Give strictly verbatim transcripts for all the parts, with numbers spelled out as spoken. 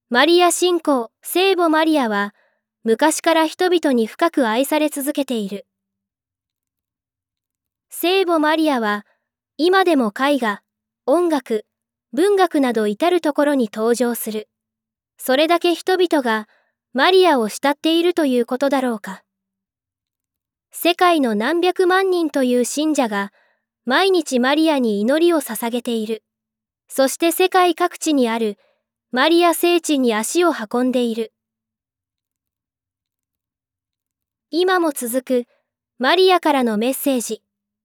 マリア信仰、聖母マリアは、昔から人々に深く愛され続けている。聖母マリアは、今でも絵画、音楽、文学など至るところに登場する。それだけ人々が、マリアを慕っているということだろうか。世界の何百万人という信者が、毎日マリアに祈りを捧げている。そして世界各地にある、マリア聖地に足を運んでいる。今も続く、マリアからのメッセージ。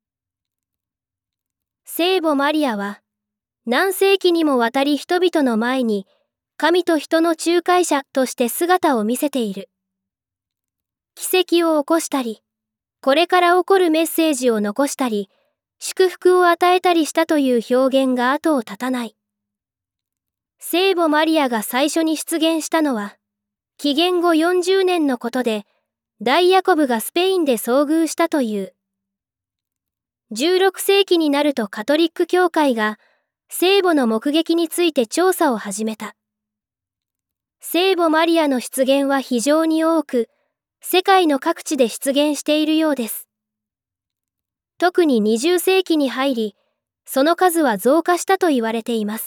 聖母マリアは、何世紀にもわたり人々の前に、神と人の仲介者として姿を見せている。奇跡を起こしたり、これから起こるメッセージを残したり、祝福を与えたりしたという表現が後を絶たない。聖母マリアが最初に出現したのは、紀元後よんじゅうねんのことで、大ヤコブがスペインで遭遇したという。じゅうろくせいきになるとカトリック教会が、聖母の目撃について調査を始めた。聖母マリアの出現は非常に多く、世界の各地で出現しているようです。特ににじゅっせいきに入り、その数は増加したと言われています。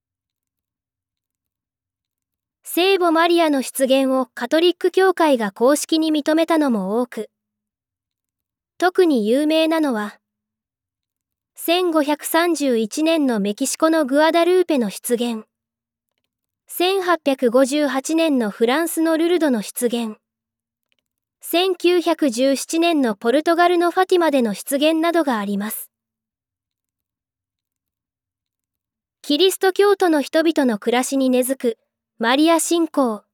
聖母マリアの出現をカトリック教会が公式に認めたのも多く、特に有名なのは、せんごひゃくさんじゅういちねんのメキシコのグアダルーペの出現、せんはっぴゃくごじゅうはちねんのフランスのルルドの出現、せんきゅうひゃくじゅうななねんのポルトガルのファティマでの出現などがあります。キリスト教徒の人々の暮らしに根付くマリア信仰。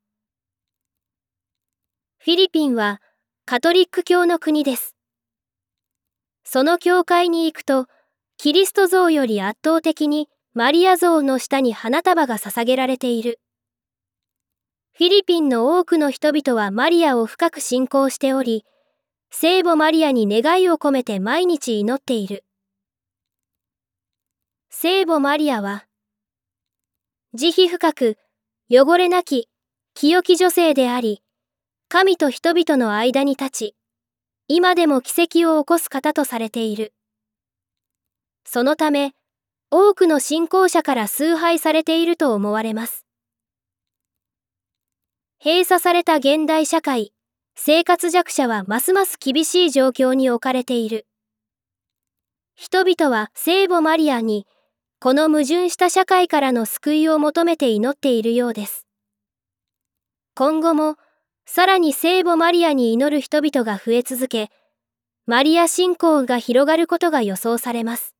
フィリピンはカトリック教の国です。その教会に行くと、キリスト像より圧倒的にマリア像の下に花束が捧げられている。フィリピンの多くの人々はマリアを深く信仰しており、聖母マリアに願いを込めて毎日祈っている。聖母マリアは、慈悲深く、汚れなき、清き女性であり、神と人々の間に立ち、今でも奇跡を起こす方とされている。そのため、多くの信仰者から崇拝されていると思われます。閉鎖された現代社会、生活弱者はますます厳しい状況に置かれている。人々は聖母マリアに、この矛盾した社会からの救いを求めて祈っているようです。今後も、さらに聖母マリアに祈る人々が増え続け、マリア信仰が広がることが予想されます。